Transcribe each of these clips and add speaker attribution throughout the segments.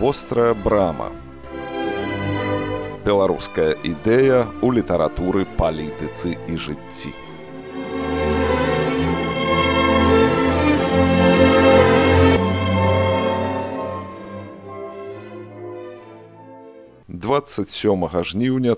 Speaker 1: Вострая брама. Беларуская ідэя ў літаратуры, палітыцы і жыцці. Двадцять 27 жніўня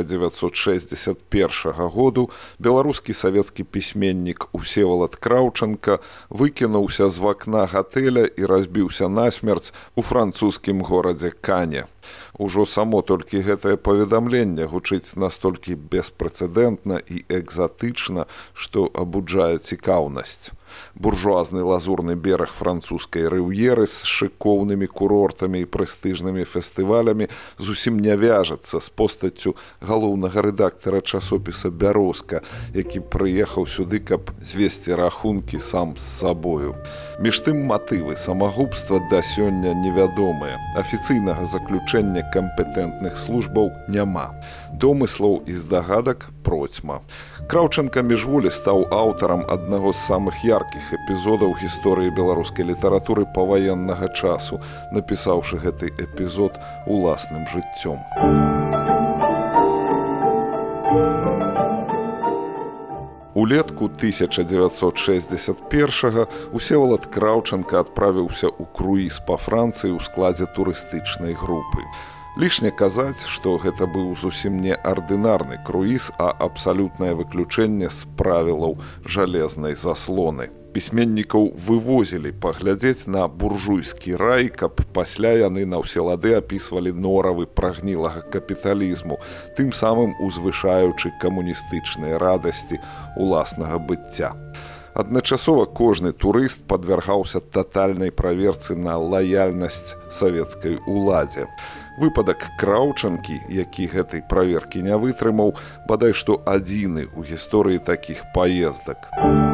Speaker 1: 1961 году беларускі савецкі пісьменнік Усевалад Краўчанка выкінуўся з вакна гатэля і разбіўся насмерць у французскім горадзе Кане. Ужо само толькі гэтае паведамленне гучыць настолькі беспрэцэдэнтна і экзатычна, што абуджае цікаўнасць. Буржуазны лазурны бераг французскай рыўеры з шыкоўнымі курортамі і прэстыжнымі фестывалямі зусім не вяжацца з постаццю галоўнага рэдактара часопіса «Бярозка», які прыехаў сюды, каб звесці рахункі сам з сабою. Між тым матывы самагубства да сёння невядомыя. Афіцыйнага заключэння кампетэнтных службаў няма. Домыслаў і здагадак процьма. Краўчанка міжволі стаў аўтарам аднаго з самых яркіх эпізодаў гісторыі беларускай літаратуры паваеннага часу, напісаўшы гэты эпізод уласным жыццём. Улетку 1961-го Усевалад Краўчанка адправіўся ў круіз па Францыі ў складзе турыстычнай групы. Лішне казаць, што гэта быў зусім не ардынарны круіз, а абсалютнае выключэнне з правілаў жалезнай заслоны. Пісьменнікаў вывозілі паглядзець на буржуйскі рай, каб пасля яны на ўсе лады апісвалі норавы прагнілага капіталізму, тым самым узвышаючы камуністычныя радасці уласнага быцця. Адначасова кожны турыст падвяргаўся татальнай праверцы на лаяльнасць савецкай уладзе. Выпадак Краўчанкі, які гэтай праверкі не вытрымаў, бадай што адзіны ў гісторыі такіх паездак.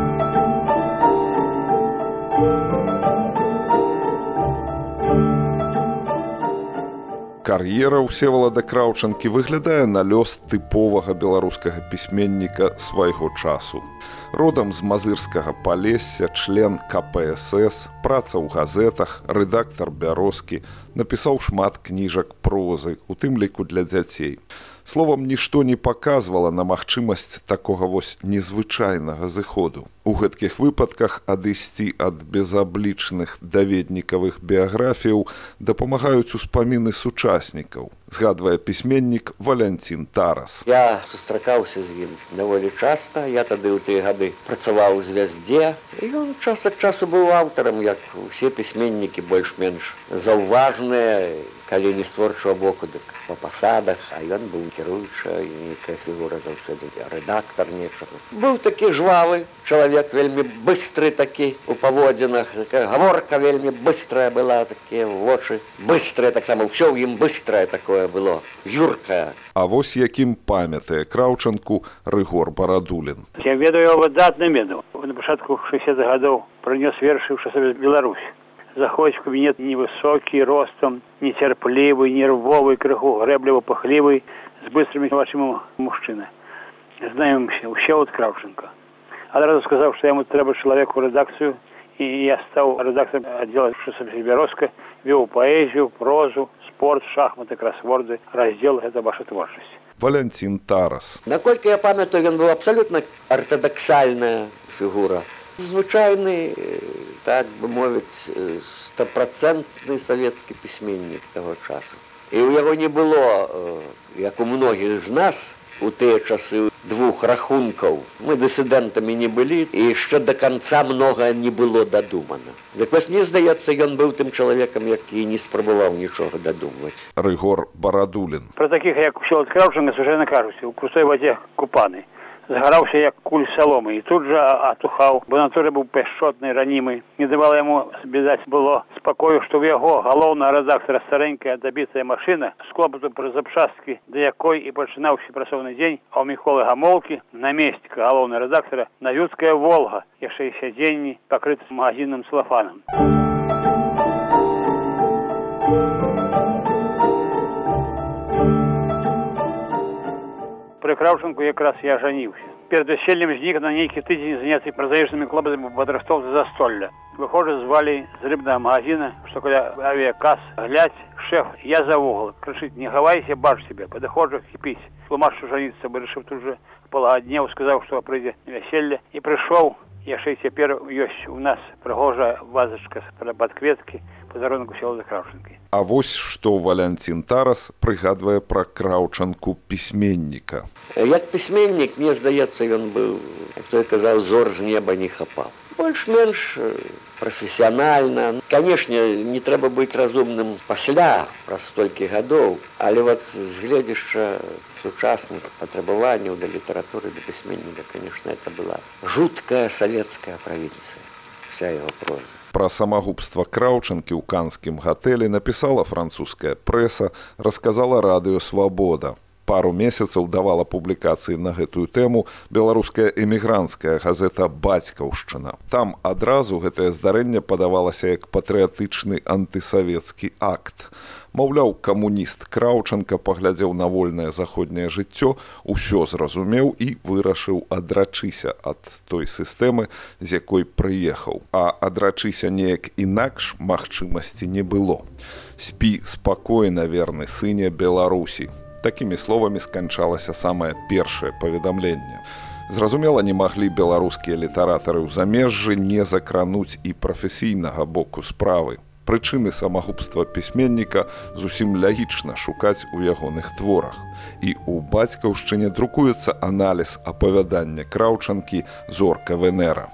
Speaker 1: Кар'ера Усевалада Краўчанкі выглядае на лёс тыповага беларускага пісьменніка свайго часу. Родам з мазырскага Палесся, член КПСС, праца ў газетах, рэдактар «Бярозкі», напісаў шмат кніжак прозы, у тым ліку для дзяцей. Словам, нішто не паказвала на магчымасць такога вось незвычайнага зыходу. У гэткіх выпадках адысці ад безаблічных даведнікавых біяграфіяў дапамагаюць успаміны сучаснікаў, згадвае пісьменнік Валянцін Тарас.
Speaker 2: Я сустракаўся з ім даволі часта, я тады ў тыя гады працаваў у «Звяздзе», і ён час ад часу быў аўтарам, як усе пісьменнікі больш-менш заўважныя, калі не з творчага боку, дык па пасадах, а ён быў кіруючая, нейкая фігура заўсёды, рэдактар нечага. Быў такі жвавы чалавек, вельмі быстры такі у паводзінах, такая гаворка вельмі быстрая была, такія вочы быстрыя, таксама ўсё ў ім быстрае такое было, юркае.
Speaker 1: А вось якім памятае Краўчанку Рыгор Барадулін.
Speaker 3: Я ведаю, я выдатна ведаў. На пачатку 60-х гадоў прынёс вершы ў часопіс «Беларусь». Заходзіць в кабінет невысокі, ростом, нецярплівы, нервовы, крыху грэбліва пахлівы, з быстрымі вачыма мужчына. Знаёмся, Усевалад Краўчанка. Адразу сказаў, што яму трэба чалавек у рэдакцыю, і я стаў рэдактарам аддзела часопіса «Бярозка», вёў паэзію, прозу, спорт, шахматы, красворды, раздзел гэта ваша творчасць.
Speaker 1: Валянцін Тарас.
Speaker 2: Наколькі я памятаю, ён быў абсалютна ортодоксальная фігура. Звычайны, так бы мовіць, стопроцентны савецкі пісьменнік таго часу. І ў яго не было, як у многіх з нас, у тыя часы двух рахункаў. Мы дысідэнтамі не былі, і яшчэ да канца многа не было дадумана. Дык вось мне здаецца, ён быў тым чалавекам, які не спрабаваў нічога дадумваць.
Speaker 1: Рыгор Барадулін.
Speaker 3: Пра такіх, як Усевалад Краўчанка, звычайна кажуць, у крустой вадзе купаны. Згараўся, як куль саломы, і тут жа атухаў, бо натуры быў пяшчотны, ранімы. Не давала яму, відаць, было спакою, што ў яго галоўнага рэдактара старэнькая дабітая машына з клопату пра запчасткі, да якой і пачынаўся працоўны дзень, а ў Міколы Гамолкі, намесніка галоўнага рэдактара, навюцкая «Волга», яшчэ і сядзенні, пакрыты магазінным целафанам. Пры Краўчанку якраз я жаніўся. Перед весельем зник на нейкі тыдзень заняться прозаічнымі клопатамі падрыхтоўцы застолля. Выходжу з валі з рыбнага магазина, што каля авіякас. Глядь, шеф, я за вугол. Крычыць, не хавайся, бачу себе. Падыходжу хіпіць. Тлумач, што жаніцца, вырашыў тут же полагоднеў, сказаў, што прыйдзе вяселле. І прыйшоў. Яшчэ цяпер ёсць у нас прыгожая вазачка пад кветкі, падарунак Усевалада Краўчанкі.
Speaker 1: А вось што Валянцін Тарас прыгадвае пра Краўчанку пісьменніка.
Speaker 2: Як пісьменнік, мне здаецца, ён быў, як той казаў, зор з неба не хапаў. Больш-менш прафесіянальна. Канешне, не трэба быць разумным пасля, праз столькі гадоў, але вот з гледзяшча сучасных патрабаванняў да літаратуры, да пісьменніка, конечно, это была жуткая савецкая правінцыя, вся яго проза.
Speaker 1: Пра самагубства Краўчанкі ў канскім гатэлі напісала французская прэса, расказала радыё «Свабода». Пару месяцаў давала публікацыі на гэтую тэму беларуская эмігранцкая газета «Бацькаўшчына». Там адразу гэтае здарэнне падавалася як патрыятычны антысавецкі акт. Маўляў, камуніст Краўчанка паглядзеў на вольнае заходняе жыццё, усё зразумеў і вырашыў адрачыся ад той сістэмы, з якой прыехаў. А адрачыся неяк інакш магчымасці не было. Спі спакойна, верны сыне Беларусі. Такімі словамі сканчалася самае першае паведамленне. Зразумела, не маглі беларускія літаратары ў замежжы не закрануць і прафесійнага боку справы. Прычыны самагубства пісьменніка зусім лагічна шукаць у ягоных творах. І ў «Бацькаўшчыне» друкуецца аналіз апавядання Краўчанкі «Зорка Венера».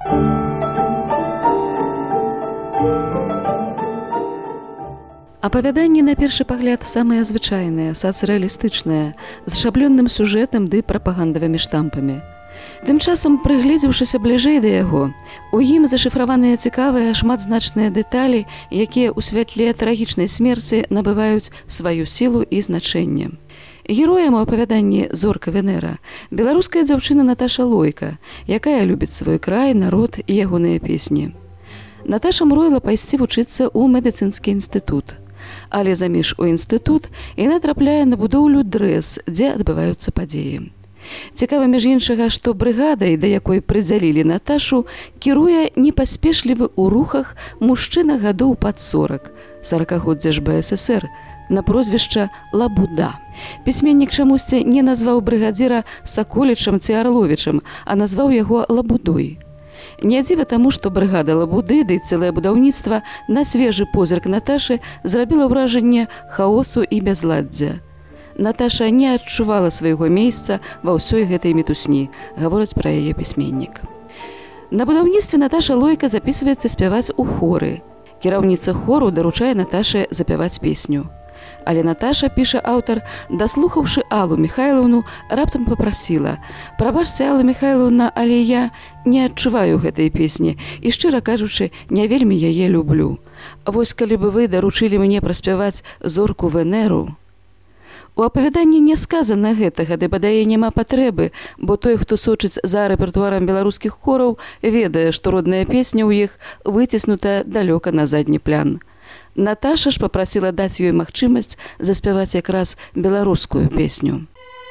Speaker 4: Апавяданне, на першы пагляд, самае звычайнае, сацыяалістычнае, з шаблённым сюжэтам ды прапагандавымі штампамі. Тым часам, прыгледзеўшыся бліжэй да яго, у ім зашыфраваныя цікавыя шматзначныя дэталі, якія ў святле трагічнай смерці набываюць сваю сілу і значэнне. Героем у апавяданні «Зорка Венера» беларуская дзяўчына Наташа Лойка, якая любіць свой край, народ і ягоныя песні. Наташа мроіла пайсці вучыцца ў медыцынскі інстытут. Але заміж у інстытут яна трапляе на будоўлю ДРЭС, дзе адбываюцца падзеі. Цікава, між іншага, што брыгадай, да якой прыдзялілі Наташу, кіруе непаспешлівы ў рухах мужчына гадоў пад 40, 40-годдзя ж БССР, на прозвішча Лабуда. Пісьменнік чамусьці не назваў брыгадзіра Саколічам ці Арловічам, а назваў яго Лабудой. Не дзіва таму, што брыгада Лабуды ды цэлае будаўніцтва на свежы позірк Наташы зрабіла ўражанне хаосу і бязладдзя. Наташа не адчувала свайго месца ва ўсёй гэтай мітусні, гаворыць пра яе пісьменнік. На будаўніцтве Наташа Лойка запісваецца спяваць у хоры. Кіраўніца хору даручае Наташе запяваць песню. Але Наташа, піша аўтар, даслухаўшы Аллу Міхайлаўну, раптам папрасіла: «Прабачце, Алла Міхайлаўна, але я не адчуваю гэтай песні і, шчыра кажучы, не вельмі яе люблю. Вось калі бы вы даручылі мне праспяваць зорку Венеру». У апавяданні не сказана гэтага, ды бадай няма патрэбы, бо той, хто сочыць за рэпертуарам беларускіх хораў, ведае, што родная песня ў іх выціснута далёка на задні план. Наташа ж папрасіла даць ёй магчымасць заспяваць якраз беларускую песню.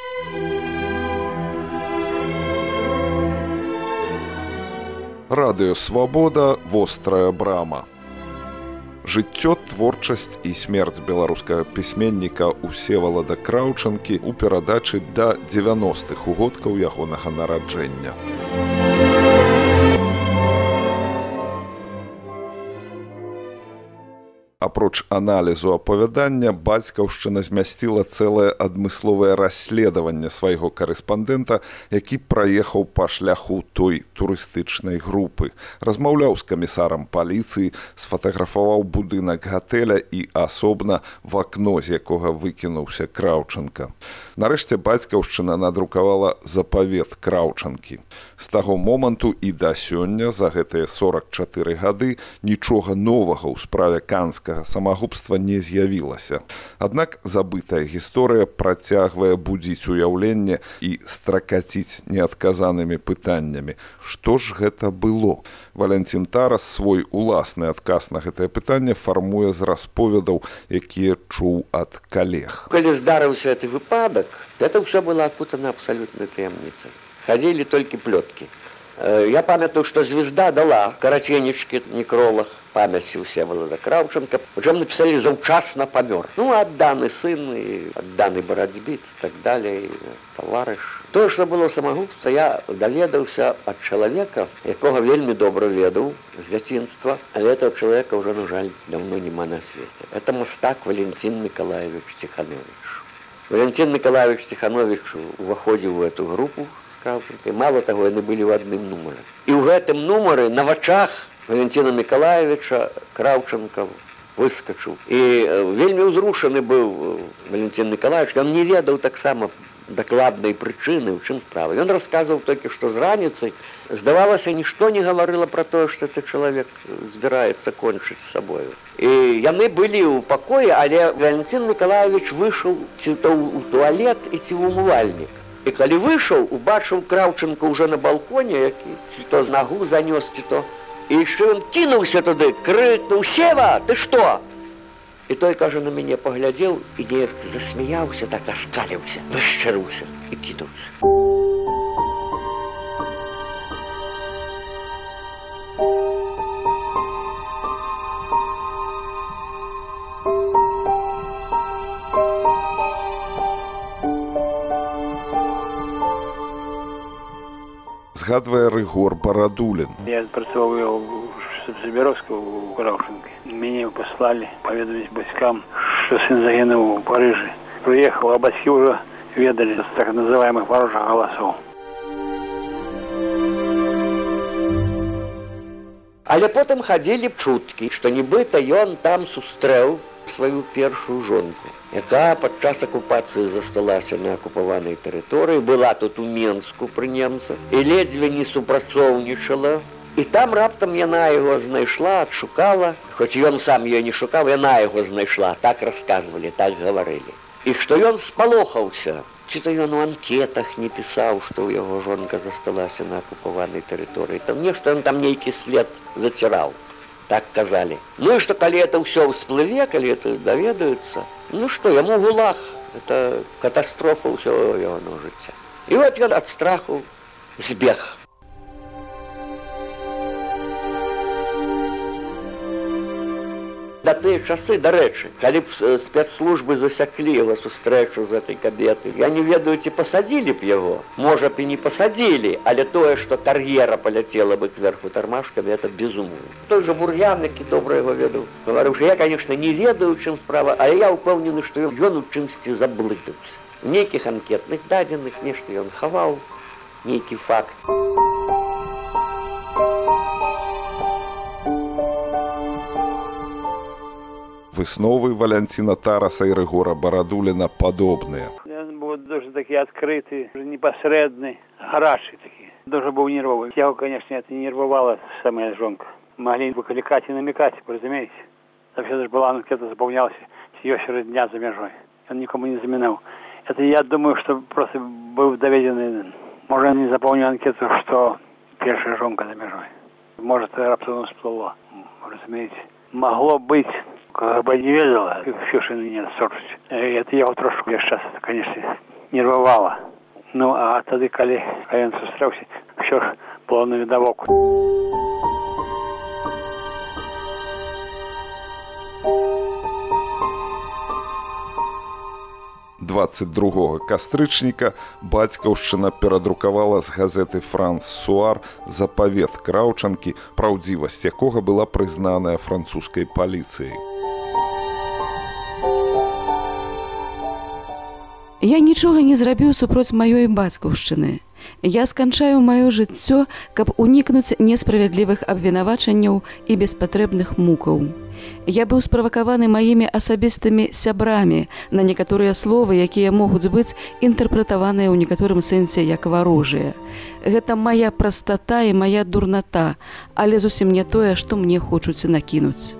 Speaker 1: Радыё «Свабода», вострая брама. Жыццё, творчасць і смерць беларускага пісьменніка Усевалада Краўчанкі ў перадачы да 90-х угодкаў ягонага нараджэння. Апроч аналізу апавядання, «Бацькаўшчына» змясціла цэлае адмысловае расследаванне свайго карэспандэнта, які праехаў па шляху той турыстычнай групы. Размаўляў з камісарам паліцыі, сфатаграфаваў будынак гатэля і асобна в акно, з якога выкінуўся Краўчанка. Нарэшце «Бацькаўшчына» надрукавала запавет Краўчанкі. З таго моманту і да сёння, за гэтыя 44 гады, нічога новага ў справе канскага самагубства не з'явілася. Аднак забытая гісторыя працягвае будзіць уяўленне і стракаціць неадказанымі пытаннямі. Што ж гэта было? Валянцін Тарас свой уласны адказ на гэтае пытанне фармуе з расповедаў, якія чуў ад калег.
Speaker 2: Калі здарыўся гэты выпадак, это ўсё было акутана абсалютнай таямніцай. ходили только плетки. Я памятаю, что «Звезда» дала коротенечки, некролог памяти у Всеволода Кравченко, причем написали «Завчасно помер». Ну, отданный сын, и отданный боротьбит, и так далее, и товарищ. То, что было самогубство, я доведався от человека, якого вельми добро ведал с детства, а этого человека уже, на жаль, давно нема на свете. Это мастак Валентин Николаевич Тиханович. Валентин Николаевич Тиханович входил в эту группу Кравченко, и мало того, они были в одном номере. И в этом номере на вачах Валентина Николаевича Кравченко выскочил. И вельми узрушены был Валентин Николаевич, он не ведал так само докладной причины, в чем справа. И он рассказывал только, что с раницей, сдавалось, ничто не говорило про то, что этот человек собирается кончить с собой. И яны были у покое, але Валентин Николаевич вышел то у туалет и в умывальник. И когда вышел, убачил Кравченко уже на балконе, який то ногу занес, то. И еще он кинулся туда, крикнул: «Сева, ты что?» И той, каже, на меня поглядел и не засмеялся, так оскалился, выщерился и кинулся.
Speaker 1: Згадвае Рыгор Барадулін.
Speaker 3: Я працаваў його в Забіровську у Кравченко. Меня послали поведомить батькам, что сын загинул в Париже. Приехал, а батьки уже ведали с так называемых ворожих голосов.
Speaker 2: Але потом ходили чутки, что нібыта ён там сустрэў свою першую жонку, яка падчас акупацыі засталася на акупаванай тэрыторыі, была тут у Менску пры немцах і ледзьве не супрацоўнічала. І там раптам яна яго знайшла, адшукала, хоць ён сам ее не шукаў, яна яго знайшла, так расказвалі, так гаварылі. І што ён спалохаўся, ці то ён у анкетах не пісаў, што ў яго жонка засталася на акупаванай тэрыторыі, там нешта ён там нейкі след заціраў, так казалі. Ну і што калі это ўсё ўсплыве, калі это даведаюцца, ну што, яму гулаг, это катастрофа ўсё яго жыцця. І вот ён ад страху збег. Да тыя часы, дарэчы, калі б спецслужбы засяклі яго сустрэчу з этой кабетай, я не ведаю, ці пасадзілі б яго. Можа б і не пасадзілі, але тое, што кар'ера паляцела бы кверху тармашкамі, это безумоўна. Той жа Бур'ян, які добра яго ведаў, гаварыў, што я, конечно, не ведаю, чым справа, але я ўпэўнены, што ён у чымсьці заблытаўся. В нейкіх анкетных дадзеных нешта ён хаваў, нейкі факт.
Speaker 1: Высновы Валянціна Тараса і Рыгора Барадуліна падобныя.
Speaker 3: Ён быў дуже такі адкрыты, непасрэдны, гарачы такі. Дуже быў нервовый. Яго, конечно, это нервовала самая жонка. Могли выкликать и намекать, вы разумеете? Вообще даже была анкета, заполнялась ёсеры дня за межой. Он никому не заминал. Это я думаю, что просто был доведен, может, не заполнил анкету, что первая жонка за межой. Может, раптом всплыло, разумеете. Могло быть. КГБ не ведала, Фюшин не сорчить. Это я трошку сейчас, это, конечно, нервовало. Ну, а тогда, когда он сустрэўся, все ж было на видовок.
Speaker 1: «22 кастрычніка бацькаўшчына перадрукавала з газеты «Франс Суар» запавет Краўчанкі, праўдзівасць якога была прызнаная французскай паліцыяй.
Speaker 4: Я нічога не зрабіў супроць маёй бацькаўшчыны. Я сканчаю маё жыццё, каб унікнуць несправядлівых абвінавачанняў і беспатрэбных мукаў. Я быў справакаваны маімі асабістымі сябрамі на некаторыя словы, якія могуць быць інтэрпрэтаваныя ў некаторым сэнсе як варожыя. Гэта мая прастата і мая дурната, але зусім не тое, што мне хочуць накінуць.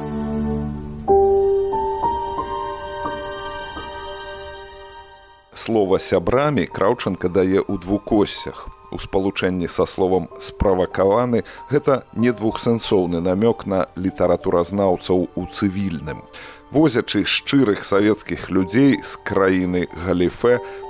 Speaker 1: Слова «сябрамі» Краўчанка дае ў двукоссях. У спалучэнні са словам «справакаваны» гэта не двухсэнсоўны намёк на літаратуразнаўцаў у цывільным. Возячы шчырых савецкіх людзей з краіны Галіфе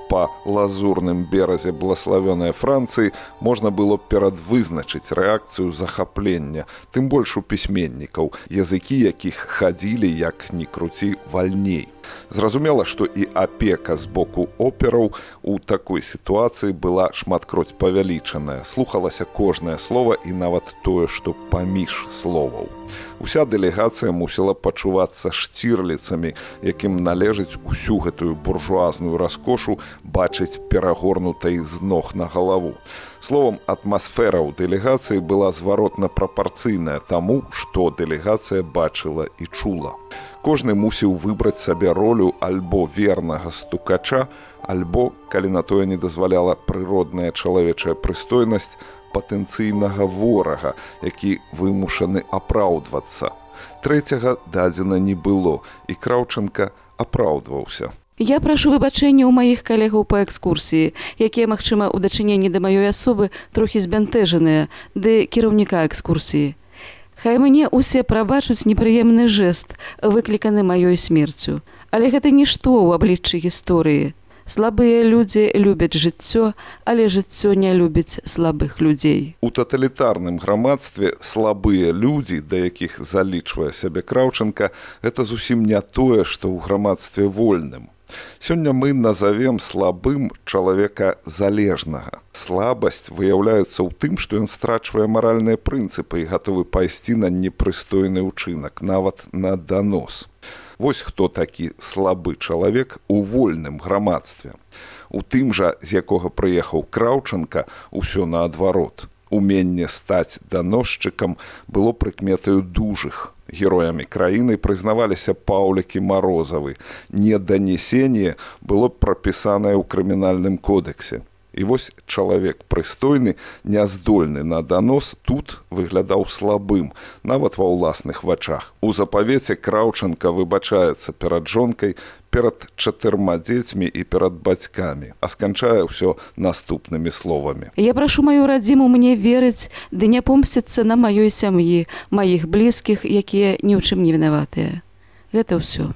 Speaker 1: па лазурным беразе блаславёнай Францыі, можна было перадвызначыць рэакцыю захаплення, тым больш у пісьменнікаў, языкі якіх хадзілі, як ні круці, вальней. Зразумела, што і апека з боку операў у такой сітуацыі была шматкроць павялічаная. Слухалася кожнае слова і нават тое, што паміж словаў. Уся дэлегацыя мусіла пачувацца шцірліцамі, якім належыць усю гэтую буржуазную раскошу бачыць перагорнутай з ног на галаву. Словам, атмасфера ў дэлегацыі была зваротна прапарцыйная таму, што дэлегацыя бачыла і чула. Кожны мусіў выбраць сабе ролю альбо вернага стукача, альбо, калі на тое не дазваляла прыродная чалавечая прыстойнасць, патэнцыйнага ворага, які вымушаны апраўдвацца. Трэцяга дадзена не было, і Краўчанка апраўдваўся.
Speaker 4: Я прашу выбачэння ў маіх калегаў па экскурсіі, якія, магчыма, у дачыненні да маёй асобы трохі збянтэжаныя, ды кіраўніка экскурсіі. Хай мне усе прабачуць непрыемны жэст, выкліканы маёй смерцю. Але гэта нішто ў абліччы гісторыі. Слабыя людзі любяць жыццё, але жыццё не любіць слабых людзей.
Speaker 1: У таталітарным грамадстве слабыя людзі, да якіх залічвае сябе Краўчанка, гэта зусім не тое, што ў грамадстве вольным. Сёння мы назовем слабым чалавека залежнага. Слабасць выяўляецца ў тым, што ён страчвае маральныя прынцыпы і гатовы пайсці на непрыстойны ўчынак, нават на данос. Вось хто такі слабы чалавек у вольным грамадстве. У тым жа, з якога прыехаў Краўчанка, усё наадварот. Уменне стаць даносчыкам было прыкметаю дужых. Героямі краіны прызнаваліся Паўлік і Марозавы. Неданесенне было прапісанае ў крымінальным кодексе. І вось чалавек прыстойны, няздольны на данос, тут выглядаў слабым, нават ва ўласных вачах. У запавеце Краўчанка выбачаецца перад жонкай, перад 4 дзецьмі і перад бацькамі, а сканчае ўсё наступнымі словамі.
Speaker 4: Я прашу маю радзіму мне верыць, ды не помсціцца на маёй сям'і, маіх блізкіх, якія ні ў чым не вінаватыя. Гэта ўсё.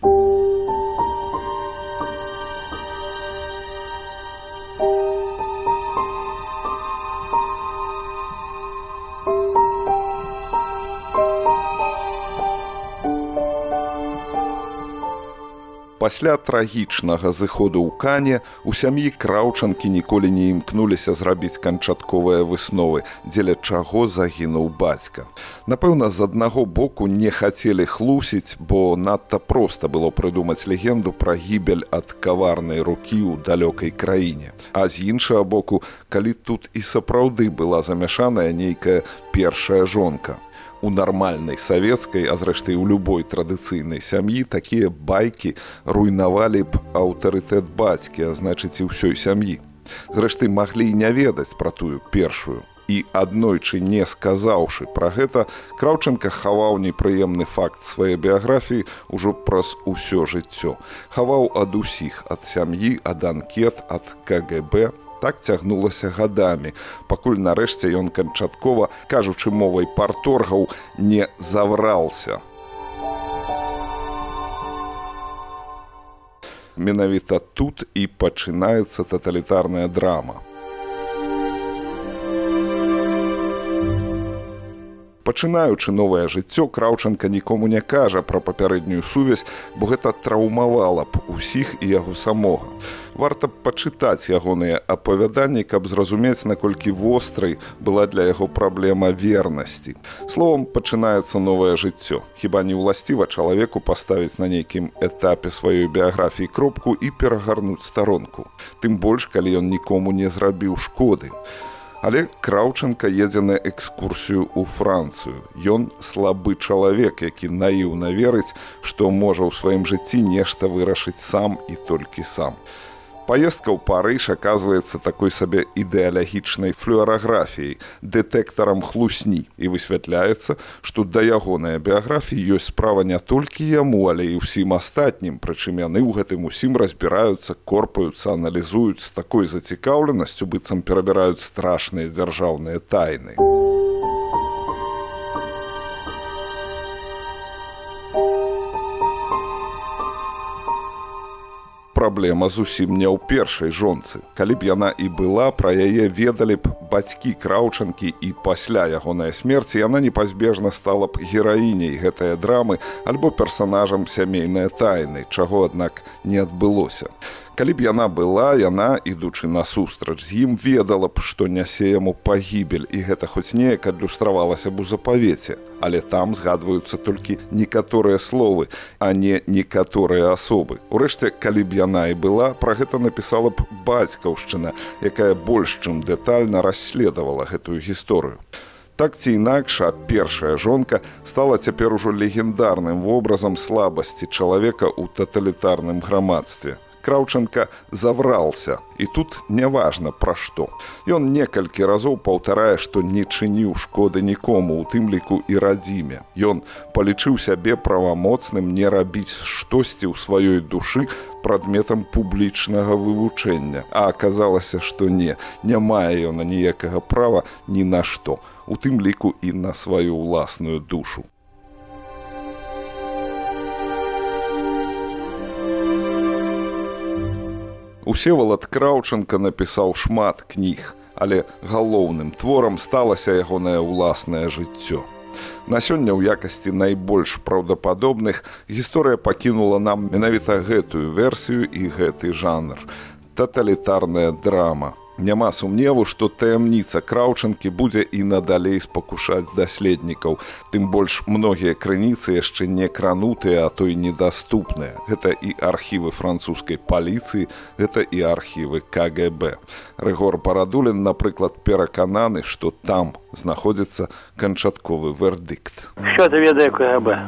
Speaker 1: Пасля трагічнага зыходу ў Кане у сям'і Краўчанкі ніколі не імкнуліся зрабіць канчатковыя высновы, дзеля чаго загінуў бацька. Напэўна, з аднаго боку не хацелі хлусіць, бо надта проста было прыдумаць легенду пра гібель ад каварнай рукі ў далёкай краіне. А з іншага боку, калі тут і сапраўды была замяшаная нейкая першая жонка. У нармальнай савецкай, а зрэшты ў любой традыцыйнай сям'і, такія байкі руйнавалі б аўтарытэт бацькі, а значыць і ўсёй сям'і. Зрэшты, маглі і не ведаць пра тую першую. І аднойчы не сказаўшы пра гэта, Краўчанка хаваў непрыемны факт сваёй біяграфіі ўжо праз усё жыццё. Хаваў ад усіх, ад сям'і, ад анкет, ад КГБ. Так цягнулася гадамі, пакуль нарэшце ён канчаткова, кажучы мовай парторгаў, не заврался. Менавіта тут і пачынаецца таталітарная драма. Пачынаючы новае жыццё, Краўчанка нікому не кажа пра папярэднюю сувязь, бо гэта траўмавала б усіх і яго самога. Варта пачытаць ягоныя апавяданні, каб зразумець, наколькі вострай была для яго праблема вернасці. Словам, пачынаецца новае жыццё. Хіба не ўласціва чалавеку паставіць на нейкім этапе сваёй біяграфіі кропку і перагарнуць старонку. Тым больш, калі ён нікому не зрабіў шкоды. Але Краўчанка едзе на экскурсію ў Францыю. Ён слабы чалавек, які наіўна верыць, што можа ў сваім жыцці нешта вырашыць сам і толькі сам. Паездка ў Парыж аказваецца такой сабе ідэалагічнай флюараграфіяй, дэтэктарам хлусні, і высвятляецца, што да ягонай біяграфіі ёсць справа не толькі яму, але і ўсім астатнім, прычым яны ў гэтым усім разбіраюцца, корпаюцца, аналізуюць з такой зацікаўленасцю, быццам перабіраюць страшныя дзяржаўныя тайны. праблема зусім не ў першай жонцы. Калі б яна і была, пра яе ведалі б бацькі Краўчанкі, і пасля ягонай смерці яна непазбежна стала б гераіняй гэтае драмы альбо персанажам сямейнай тайны, чаго, аднак, не адбылося. Калі б яна была, яна, ідучы насустрач з ім, ведала б, што нясе яму пагібель, і гэта хоць неяк адлюстравалася б у запавеце. Але там згадваюцца толькі некаторыя словы, а не некаторыя асобы. Урэшце, калі б яна і была, пра гэта напісала б бацькаўшчына, якая больш чым дэтальна расследавала гэтую гісторыю. Так ці інакш, першая жонка стала цяпер ужо легендарным вобразам слабасці чалавека ў таталітарным грамадстве. Краўчанка заврался, і тут няважна пра што. Ён некалькі разоў паўтарае, што не чыніў шкоды нікому, у тым ліку і радзіме. Ён палічыў сябе правамоцным не рабіць штосьці ў сваёй душы прадметам публічнага вывучэння. А аказалася, што не мае ён ніякага права ні на што, у тым ліку і на сваю ўласную душу. Усевалад Краўчанка напісаў шмат кніг, але галоўным творам сталася ягонае ўласнае жыццё. На сёння ў якасці найбольш праўдападобных гісторыя пакінула нам менавіта гэтую версію і гэты жанр – таталітарная драма. Няма сумневу, што таямніца Краўчанкі будзе і надалей спакушаць даследнікаў. Тым больш многія крыніцы яшчэ не кранутыя, а то і недаступныя. Гэта і архівы французскай паліцыі, гэта і архівы КГБ. Рыгор Барадулін, напрыклад, перакананы, што там знаходзіцца канчатковы вердыкт.
Speaker 3: Што ты ведае КГБ?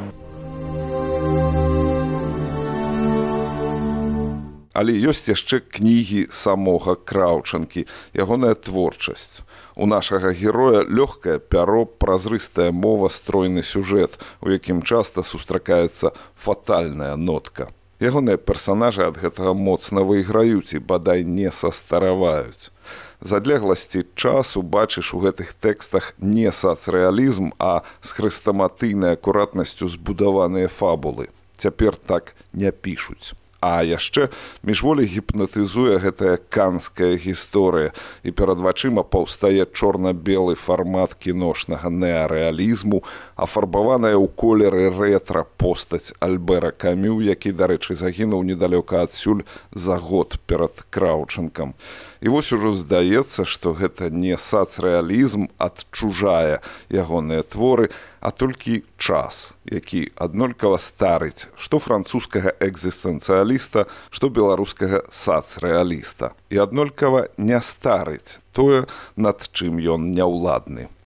Speaker 1: Але ёсць яшчэ кнігі самога Краўчанкі, ягоная творчасць. У нашага героя лёгкае пяро, празрыстая мова, стройны сюжэт, у якім часта сустракаецца фатальная нотка. Ягоныя персанажы ад гэтага моцна выйграюць і бадай не састараваюць. З адлегласці часу бачыш у гэтых тэкстах не сацрэалізм, а з хрэстаматыйнай акуратнасцю збудаваныя фабулы. Цяпер так не пішуць. А яшчэ міжволі гіпнатызуе гэтая канская гісторыя, і перад вачыма паўстае чорна-белы фармат кіношнага неарэалізму, афарбаваная ў колеры рэтра постаць Альбера Камю, які, дарэчы, загінуў недалёка адсюль за год перад Краўчанкам. І вось ужо здаецца, што гэта не сацрэалізм адчужае ягоныя творы, а толькі час, які аднолькава старыць што французскага экзістэнцыяліста, што беларускага сацрэаліста. І аднолькава не старыць тое, над чым ён няўладны.